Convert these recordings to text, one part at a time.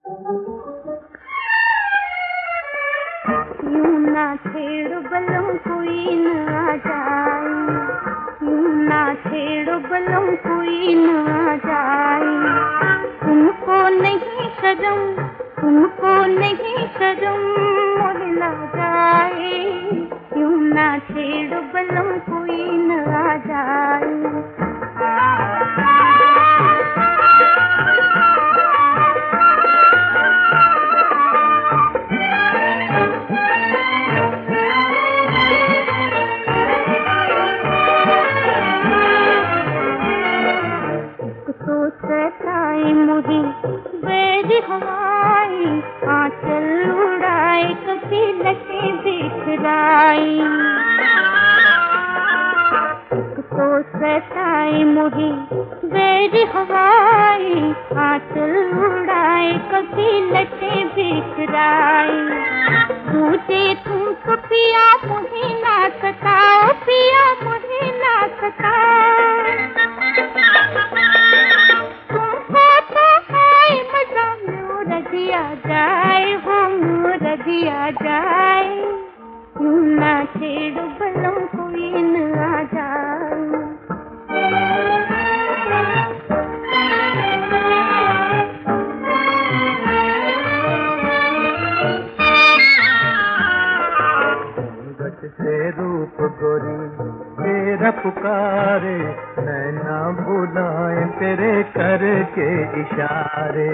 यूं ना छेड़ो बलम कोई न आ जाए, यूं ना छेड़ो बलम कोई न आ जाए। तुमको नहीं शर्म, तुमको नहीं शर्म मोहला जाए। यूं ना छेड़ो बलम कोई न आ जाए। सताए मुझे बैर हवाई, आंचल उड़ाए कभी लटे बिखराई। तो सताए मुझे बैर हवाई, आंचल उड़ाए कभी लटे बिखराई। दूजे तुमको पिया मुझे ना सताओ, पिया मुझे ना सताओ। रजिया जाए हो रजिया जाए, यूं ना छेड़ो बलम कोई न आ जाए। घूंघट से रूप गोरी तेरा पुकारे, नैना बुलाए तेरे करके इशारे।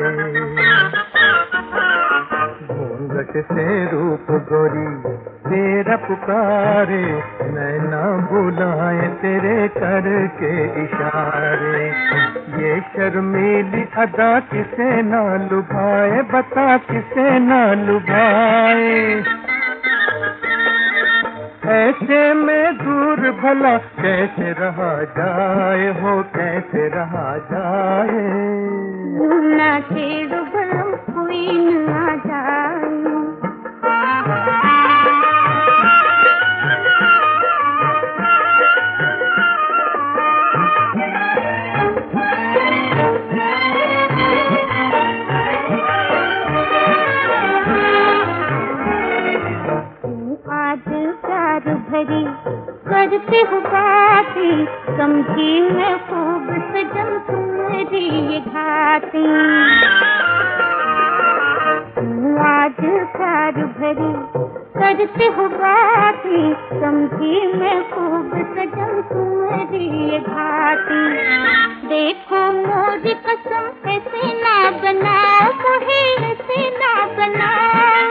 घूंघट से रूप गोरी तेरा पुकारे, नैना बुलाए तेरे करके इशारे। ये शर्मीली अदा किसे ना लुभाए, बता किसे ना लुभाए। ऐसे में दूर भला कैसे रहा जाए हो, कैसे रहा जाए। यूं ना छेड़ो बलम कोई न आ जाए। आज प्यार भरी करते हो बातें, समझी मैं खूब सजन तुम्हारी ये घातें। आज प्यार भरी करते हो बातें, समझी मैं खूब सजन तुम्हारी ये घातें। देखो मोरी कसम ऐसे ना बनाओ, मुझे ऐसे ना बनाओ।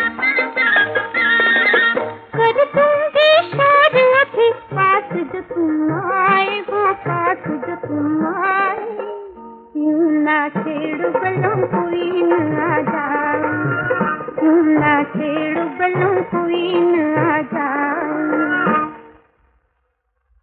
कर दूंगी शाद अभी पास जो तुम आए हो, पास जो तुम आए। यूं ना छेड़ो बलम कोई न आ जाए, यूं ना छेड़ो बलम कोई न